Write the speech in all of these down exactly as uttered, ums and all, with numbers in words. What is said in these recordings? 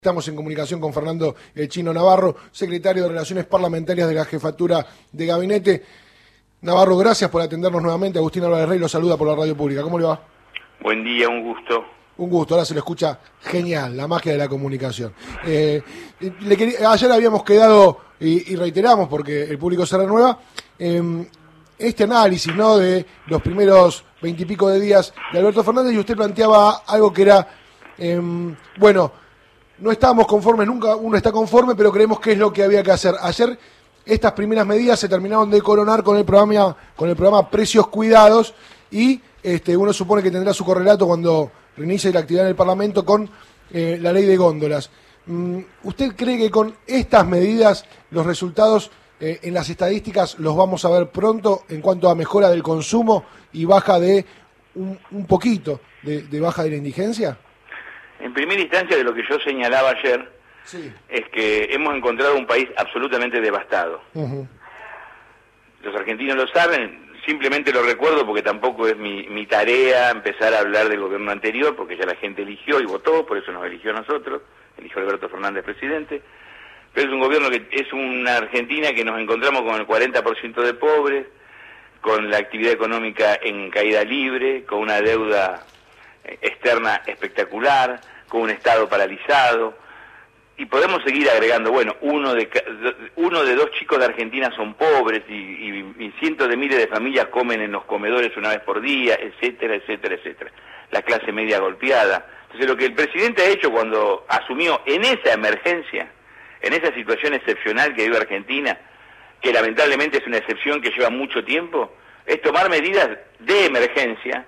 Estamos en comunicación con Fernando El Chino Navarro, secretario de Relaciones Parlamentarias de la Jefatura de Gabinete. Navarro, gracias por atendernos nuevamente. Agustín Álvarez Rey lo saluda por la radio pública. ¿Cómo le va? Buen día, un gusto. Un gusto, ahora se lo escucha genial, la magia de la comunicación. Eh, le quería, ayer habíamos quedado, y, y reiteramos porque el público se renueva, eh, este análisis, ¿no?, de los primeros veintipico de días de Alberto Fernández, y usted planteaba algo que era, eh, bueno, no estábamos conformes, nunca uno está conforme, pero creemos que es lo que había que hacer. Ayer estas primeras medidas se terminaron de coronar con el programa, con el programa Precios Cuidados, y este, uno supone que tendrá su correlato cuando reinicie la actividad en el Parlamento con eh, la ley de góndolas. ¿Usted cree que con estas medidas los resultados eh, en las estadísticas los vamos a ver pronto en cuanto a mejora del consumo y baja de un, un poquito de, de baja de la indigencia? En primera instancia, de lo que yo señalaba ayer, sí, es que hemos encontrado un país absolutamente devastado. Uh-huh. Los argentinos lo saben, simplemente lo recuerdo porque tampoco es mi, mi tarea empezar a hablar del gobierno anterior, porque ya la gente eligió y votó, por eso nos eligió a nosotros, eligió a Alberto Fernández presidente, pero es un gobierno que es una Argentina que nos encontramos con el cuarenta por ciento de pobres, con la actividad económica en caída libre, con una deuda externa espectacular, con un Estado paralizado, y podemos seguir agregando, bueno, uno de uno de dos chicos de Argentina son pobres y, y, y cientos de miles de familias comen en los comedores una vez por día, etcétera, etcétera, etcétera. La clase media golpeada. Entonces, lo que el presidente ha hecho cuando asumió en esa emergencia, en esa situación excepcional que vive Argentina, que lamentablemente es una excepción que lleva mucho tiempo, es tomar medidas de emergencia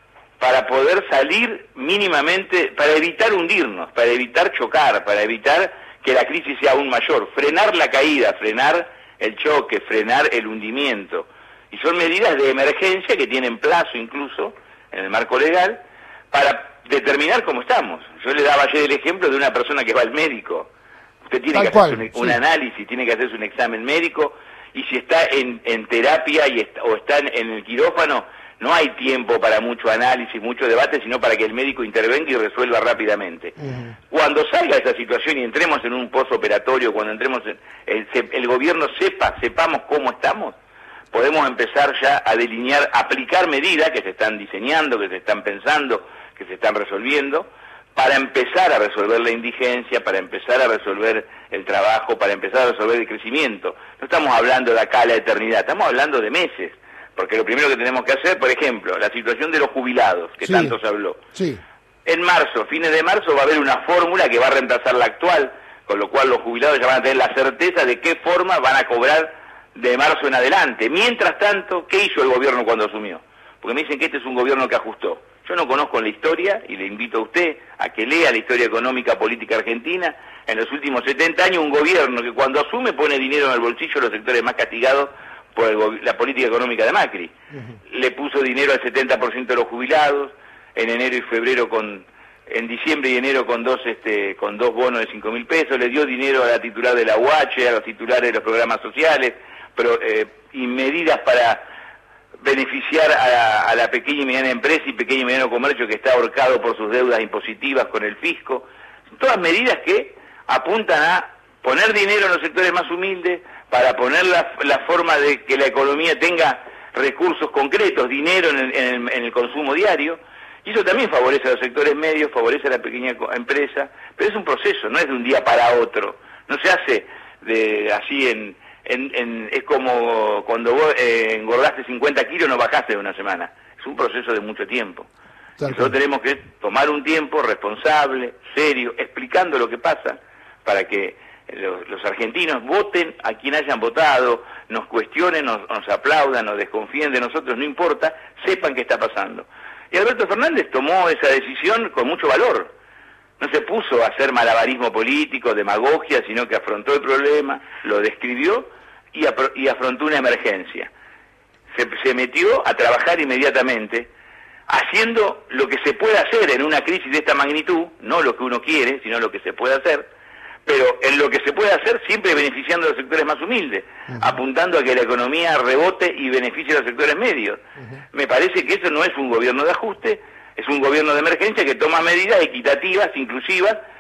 para poder salir mínimamente, para evitar hundirnos, para evitar chocar, para evitar que la crisis sea aún mayor, frenar la caída, frenar el choque, frenar el hundimiento. Y son medidas de emergencia que tienen plazo incluso en el marco legal para determinar cómo estamos. Yo le daba ayer el ejemplo de una persona que va al médico. Usted tiene Tal que hacerse un, un sí. análisis, tiene que hacerse un examen médico, y si está en, en terapia y está, o está en, en el quirófano, no hay tiempo para mucho análisis, mucho debate, sino para que el médico intervenga y resuelva rápidamente. Uh-huh. Cuando salga esa situación y entremos en un postoperatorio, cuando entremos en, el, el gobierno sepa, sepamos cómo estamos, podemos empezar ya a delinear, aplicar medidas que se están diseñando, que se están pensando, que se están resolviendo, para empezar a resolver la indigencia, para empezar a resolver el trabajo, para empezar a resolver el crecimiento. No estamos hablando de acá a la eternidad, estamos hablando de meses. Porque lo primero que tenemos que hacer, por ejemplo, la situación de los jubilados, que sí, tanto se habló. Sí. En marzo, fines de marzo, va a haber una fórmula que va a reemplazar la actual, con lo cual los jubilados ya van a tener la certeza de qué forma van a cobrar de marzo en adelante. Mientras tanto, ¿qué hizo el gobierno cuando asumió? Porque me dicen que este es un gobierno que ajustó. Yo no conozco la historia, y le invito a usted a que lea la historia económica política argentina. En los últimos setenta años, un gobierno que cuando asume pone dinero en el bolsillo de los sectores más castigados por el, la política económica de Macri. Uh-huh. Le puso dinero al setenta por ciento de los jubilados, en enero y febrero con, en diciembre y enero con dos, este, con dos bonos de cinco mil pesos, le dio dinero a la titular de la U H, a los titulares de los programas sociales, pero, eh, y medidas para beneficiar a la, a la pequeña y mediana empresa y pequeño y mediano comercio que está ahorcado por sus deudas impositivas con el fisco. Son todas medidas que apuntan a poner dinero en los sectores más humildes, para poner la, la forma de que la economía tenga recursos concretos, dinero en el, en, el, en el consumo diario, y eso también favorece a los sectores medios, favorece a la pequeña empresa, pero es un proceso, no es de un día para otro, no se hace de así en... en, en es como cuando vos eh, engordaste cincuenta kilos, no bajaste de una semana, es un proceso de mucho tiempo. Nosotros tenemos que tomar un tiempo responsable, serio, explicando lo que pasa, para que Los, los argentinos voten a quien hayan votado, nos cuestionen, nos, nos aplaudan, nos desconfíen de nosotros, no importa, sepan qué está pasando. Y Alberto Fernández tomó esa decisión con mucho valor. No se puso a hacer malabarismo político, demagogia, sino que afrontó el problema, lo describió y, apro- y afrontó una emergencia. Se, se metió a trabajar inmediatamente, haciendo lo que se puede hacer en una crisis de esta magnitud, no lo que uno quiere, sino lo que se puede hacer, pero en lo que se puede hacer siempre beneficiando a los sectores más humildes, uh-huh, apuntando a que la economía rebote y beneficie a los sectores medios. Uh-huh. Me parece que eso no es un gobierno de ajuste, es un gobierno de emergencia que toma medidas equitativas, inclusivas,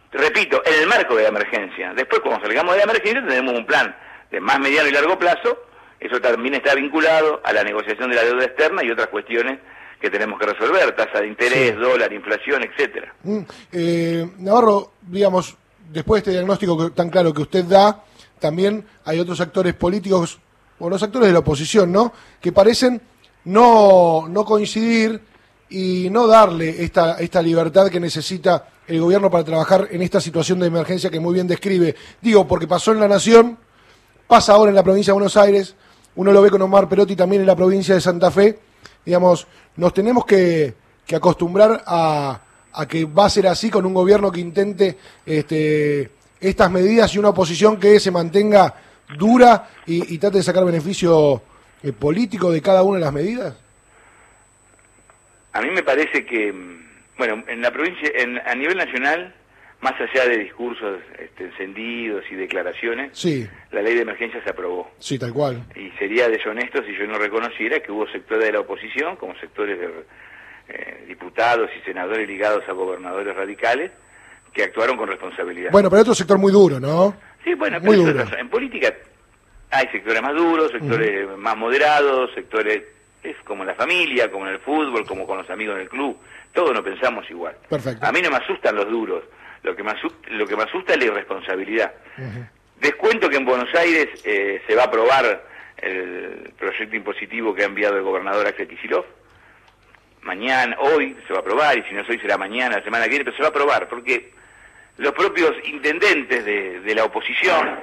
repito, en el marco de la emergencia. Después, cuando salgamos de la emergencia, tenemos un plan de más mediano y largo plazo. Eso también está vinculado a la negociación de la deuda externa y otras cuestiones que tenemos que resolver, tasa de interés, sí. dólar, inflación, etcétera. Mm, eh, Navarro, digamos, después de este diagnóstico tan claro que usted da, también hay otros actores políticos, o los actores de la oposición, ¿no?, que parecen no, no coincidir y no darle esta, esta libertad que necesita el gobierno para trabajar en esta situación de emergencia que muy bien describe. Digo, porque pasó en La Nación, pasa ahora en la provincia de Buenos Aires, uno lo ve con Omar Perotti también en la provincia de Santa Fe. Digamos, nos tenemos que, que acostumbrar a, a que va a ser así con un gobierno que intente este, estas medidas y una oposición que se mantenga dura y, y trate de sacar beneficio eh, político de cada una de las medidas. A mí me parece que, bueno, en la provincia, en, a nivel nacional, más allá de discursos este, encendidos y declaraciones, sí. la ley de emergencia se aprobó. Sí, tal cual. Y sería deshonesto si yo no reconociera que hubo sectores de la oposición, como sectores de eh, diputados y senadores ligados a gobernadores radicales, que actuaron con responsabilidad. Bueno, pero otro sector muy duro, ¿no? Sí, bueno, muy pero duro. Eso, en política hay sectores más duros, sectores uh-huh. más moderados, sectores... Es como en la familia, como en el fútbol, como con los amigos en el club. Todos no pensamos igual. Perfecto. A mí no me asustan los duros. Lo que me asusta, lo que me asusta es la irresponsabilidad. Uh-huh. Descuento que en Buenos Aires eh, se va a aprobar el proyecto impositivo que ha enviado el gobernador Axel Kicillof. Mañana, hoy se va a aprobar, y si no es hoy será mañana, la semana que viene, pero se va a aprobar, porque los propios intendentes de, de la oposición,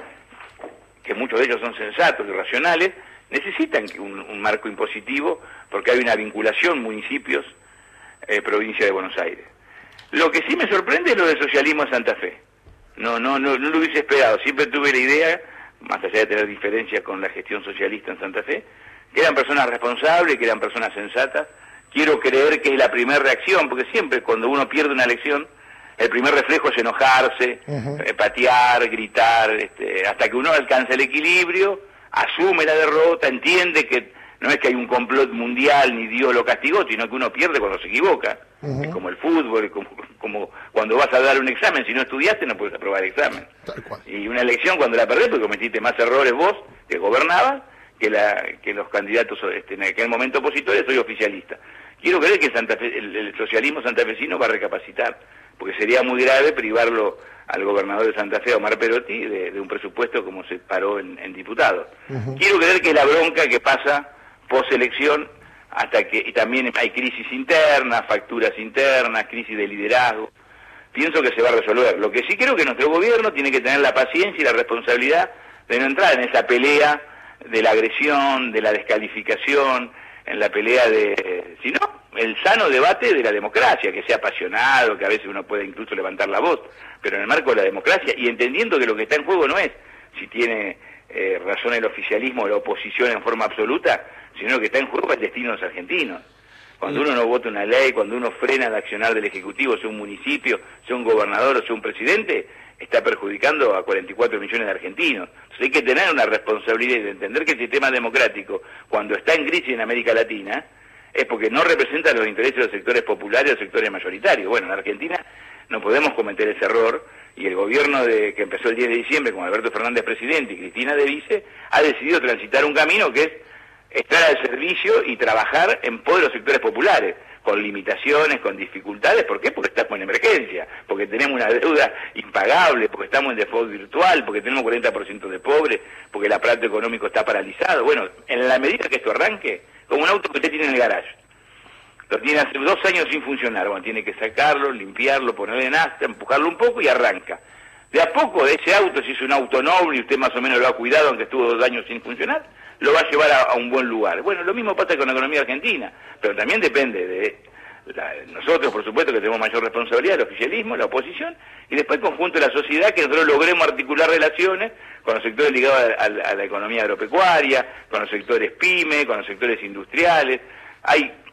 que muchos de ellos son sensatos y racionales, necesitan un, un marco impositivo porque hay una vinculación municipios, eh, provincia de Buenos Aires. Lo que sí me sorprende es lo del socialismo en Santa Fe. No, no, no, no lo hubiese esperado. Siempre tuve la idea, más allá de tener diferencias con la gestión socialista en Santa Fe, que eran personas responsables, que eran personas sensatas. Quiero creer que es la primera reacción, porque siempre cuando uno pierde una elección, el primer reflejo es enojarse, uh-huh. eh, patear, gritar, este, hasta que uno alcanza el equilibrio, asume la derrota, entiende que no es que hay un complot mundial ni Dios lo castigó, sino que uno pierde cuando se equivoca. Uh-huh. Es como el fútbol, es como, como cuando vas a dar un examen, si no estudiaste no puedes aprobar el examen. Tal cual. Y una elección cuando la perdés porque cometiste más errores vos, que gobernabas, que, la, que los candidatos este, en aquel momento opositores, soy oficialista. Quiero creer que el, Santa Fe, el, el socialismo santafesino va a recapacitar, porque sería muy grave privarlo al gobernador de Santa Fe, Omar Perotti, de, de un presupuesto como se paró en, en diputados. Uh-huh. Quiero creer que la bronca que pasa post-elección, hasta que y también hay crisis internas, facturas internas, crisis de liderazgo, pienso que se va a resolver. Lo que sí creo que nuestro gobierno tiene que tener la paciencia y la responsabilidad de no entrar en esa pelea de la agresión, de la descalificación, en la pelea de, sino el sano debate de la democracia, que sea apasionado, que a veces uno puede incluso levantar la voz, pero en el marco de la democracia y entendiendo que lo que está en juego no es si tiene eh, razón el oficialismo o la oposición en forma absoluta, sino que está en juego el destino de los argentinos. Cuando uno no vota una ley, cuando uno frena el accionar del Ejecutivo, sea un municipio, sea un gobernador o sea un presidente, está perjudicando a cuarenta y cuatro millones de argentinos. Entonces hay que tener una responsabilidad de entender que el sistema democrático, cuando está en crisis en América Latina, es porque no representa los intereses de los sectores populares o los sectores mayoritarios. Bueno, en Argentina no podemos cometer ese error, y el gobierno de, que empezó el diez de diciembre con Alberto Fernández presidente y Cristina de vice, ha decidido transitar un camino que es estar al servicio y trabajar en pos de los sectores populares, con limitaciones, con dificultades. ¿Por qué? Porque estamos en emergencia, porque tenemos una deuda impagable, porque estamos en default virtual, porque tenemos cuarenta por ciento de pobres, porque el aparato económico está paralizado. Bueno, en la medida que esto arranque, como un auto que usted tiene en el garage, lo tiene hace dos años sin funcionar, bueno, tiene que sacarlo, limpiarlo, ponerle en asta, empujarlo un poco y arranca. De a poco de ese auto, si es un auto noble y usted más o menos lo ha cuidado, aunque estuvo dos años sin funcionar, lo va a llevar a, a un buen lugar. Bueno, lo mismo pasa con la economía argentina, pero también depende de la, nosotros, por supuesto, que tenemos mayor responsabilidad, el oficialismo, la oposición, y después el conjunto de la sociedad, que nosotros logremos articular relaciones con los sectores ligados a, a, a la economía agropecuaria, con los sectores pyme, con los sectores industriales. Hay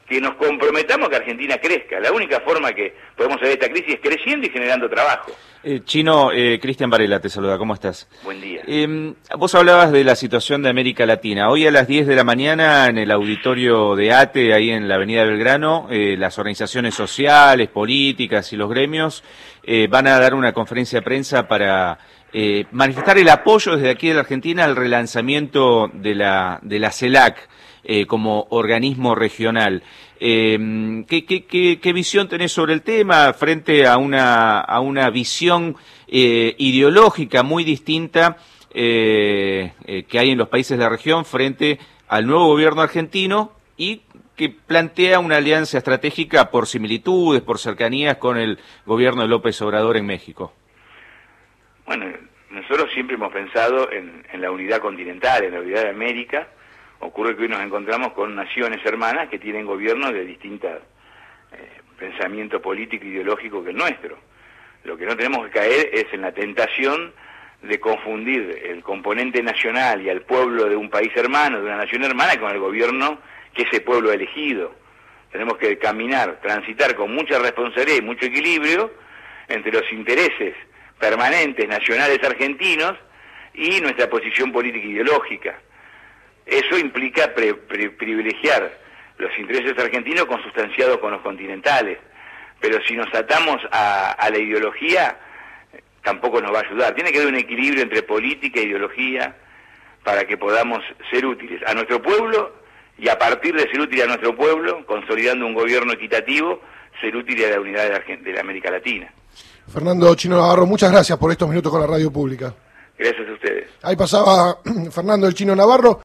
que nos comprometamos a que Argentina crezca. La única forma que podemos salir de esta crisis es creciendo y generando trabajo. Eh, Chino, eh, Cristian Varela te saluda, ¿cómo estás? Buen día. Eh, vos hablabas de la situación de América Latina. Hoy a las diez de la mañana en el auditorio de ATE, ahí en la avenida Belgrano, eh, las organizaciones sociales, políticas y los gremios eh, van a dar una conferencia de prensa para eh, manifestar el apoyo desde aquí de la Argentina al relanzamiento de la, de la CELAC. Eh, como organismo regional. Eh, ¿qué, qué, qué, ¿Qué visión tenés sobre el tema frente a una, a una visión eh, ideológica muy distinta eh, eh, que hay en los países de la región frente al nuevo gobierno argentino y que plantea una alianza estratégica por similitudes, por cercanías con el gobierno de López Obrador en México? Bueno, nosotros siempre hemos pensado en, en la unidad continental, en la unidad de América. Ocurre que hoy nos encontramos con naciones hermanas que tienen gobiernos de distintos eh, pensamiento político e ideológico que el nuestro. Lo que no tenemos que caer es en la tentación de confundir el componente nacional y al pueblo de un país hermano, de una nación hermana, con el gobierno que ese pueblo ha elegido. Tenemos que caminar, transitar con mucha responsabilidad y mucho equilibrio entre los intereses permanentes nacionales argentinos y nuestra posición política e ideológica. Eso implica pre, pre, privilegiar los intereses argentinos consustanciados con los continentales, pero si nos atamos a, a la ideología, tampoco nos va a ayudar. Tiene que haber un equilibrio entre política e ideología para que podamos ser útiles a nuestro pueblo y a partir de ser útiles a nuestro pueblo, consolidando un gobierno equitativo, ser útiles a la unidad de la, de la América Latina. Fernando Chino Navarro, muchas gracias por estos minutos con la radio pública. Gracias a ustedes. Ahí pasaba Fernando el Chino Navarro.